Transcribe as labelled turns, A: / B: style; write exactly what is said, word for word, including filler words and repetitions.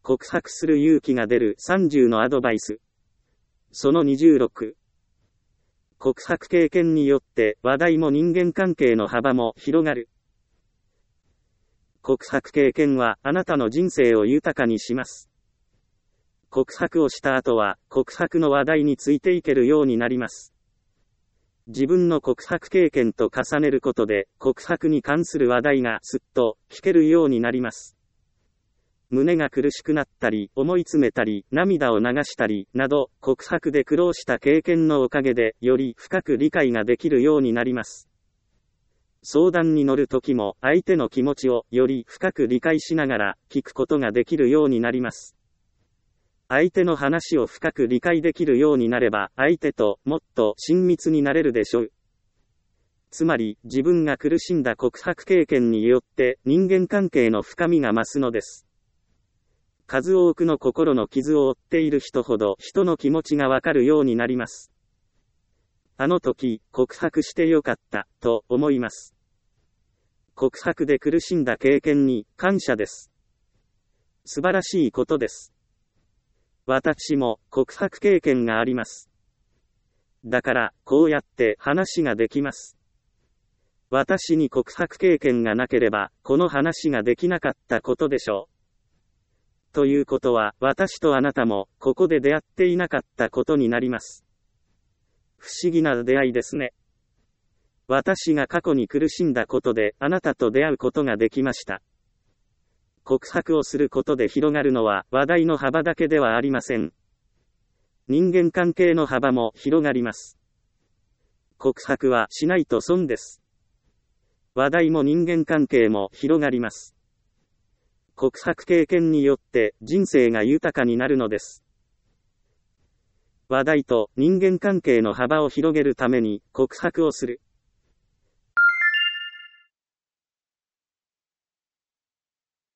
A: 告白する勇気が出るさんじゅうのアドバイス。そのにじゅうろく。告白経験によって話題も人間関係の幅も広がる。告白経験はあなたの人生を豊かにします。告白をした後は告白の話題についていけるようになります。自分の告白経験と重ねることで告白に関する話題がすっと聞けるようになります。胸が苦しくなったり、思い詰めたり、涙を流したり、など、告白で苦労した経験のおかげで、より深く理解ができるようになります。相談に乗るときも、相手の気持ちをより深く理解しながら、聞くことができるようになります。相手の話を深く理解できるようになれば、相手ともっと親密になれるでしょう。つまり、自分が苦しんだ告白経験によって、人間関係の深みが増すのです。数多くの心の傷を負っている人ほど人の気持ちがわかるようになります。あの時、告白してよかった、と思います。告白で苦しんだ経験に感謝です。素晴らしいことです。私も告白経験があります。だから、こうやって話ができます。私に告白経験がなければ、この話ができなかったことでしょう。ということは、私とあなたも、ここで出会っていなかったことになります。不思議な出会いですね。私が過去に苦しんだことで、あなたと出会うことができました。告白をすることで広がるのは、話題の幅だけではありません。人間関係の幅も広がります。告白はしないと損です。話題も人間関係も広がります。告白経験によって人生が豊かになるのです。話題と人間関係の幅を広げるために告白をする。